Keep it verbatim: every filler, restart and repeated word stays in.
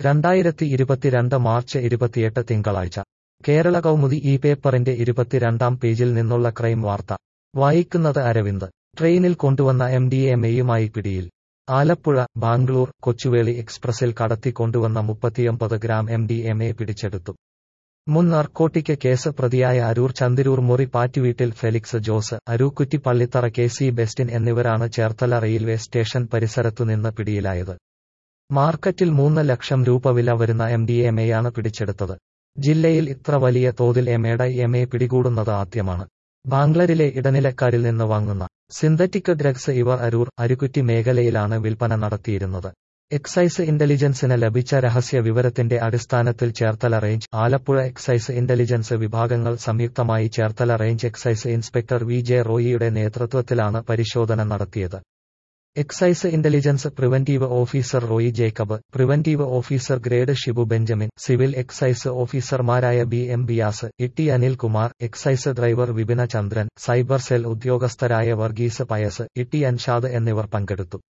രണ്ടായിരത്തി ഇരുപത്തിരണ്ട് മാർച്ച് ഇരുപത്തിയെട്ട് തിങ്കളാഴ്ച കേരള കൗമുദി ഈ പേപ്പറിന്റെ ഇരുപത്തിരണ്ടാം പേജിൽ നിന്നുള്ള ക്രൈം വാർത്ത വായിക്കുന്നത് അരവിന്ദ്. ട്രെയിനിൽ കൊണ്ടുവന്ന എം ഡി എം എയുമായി പിടിയിൽ. ആലപ്പുഴ, ബാംഗ്ലൂർ, കൊച്ചുവേളി എക്സ്പ്രസിൽ കടത്തിക്കൊണ്ടുവന്ന മുപ്പത്തിയൊമ്പത് gram M D M A പിടിച്ചെടുത്തു. മുൻ നാർക്കോട്ടിക് കേസ് പ്രതിയായ അരൂർ ചന്തിരൂർ മുറി പാറ്റുവീട്ടിൽ Felix Jose, Arookutty Pallithara K C Bestin എന്നിവരാണ് ചേർത്തല റെയിൽവേ സ്റ്റേഷൻ പരിസരത്തുനിന്ന് പിടിയിലായത്. മാർക്കറ്റിൽ മൂന്ന് ലക്ഷം രൂപ വില വരുന്ന എം ഡി എം എയാണ് പിടിച്ചെടുത്തത്. ജില്ലയിൽ ഇത്ര വലിയ തോതിൽ M A D M A പിടികൂടുന്നത് ആദ്യമാണ്. ബാംഗ്ലൂരിലെ ഇടനിലക്കാരിൽ നിന്ന് വാങ്ങുന്ന സിന്തറ്റിക് ഡ്രഗ്സ് ഇവർ അരൂർ, അരുക്കുറ്റി മേഖലയിലാണ് വിൽപ്പന നടത്തിയിരുന്നത്. എക്സൈസ് ഇന്റലിജൻസിന് ലഭിച്ച രഹസ്യ വിവരത്തിന്റെ അടിസ്ഥാനത്തിൽ Cherthala range, Alappuzha excise intelligence വിഭാഗങ്ങൾ സംയുക്തമായി Cherthala range excise inspector V J റോയിയുടെ നേതൃത്വത്തിലാണ് പരിശോധന നടത്തിയത്. Excise intelligence preventive officer Roy Jacob, preventive officer grade Shibu Benjamin, civil excise ഓഫീസർമാരായ B M Biyas, Itty Anilkumar, excise driver Vipina Chandran, cyber cell ഉദ്യോഗസ്ഥരായ വർഗീസ് പയസ്, ഇട്ടി അൻഷാദ് എന്നിവർ പങ്കെടുത്തു.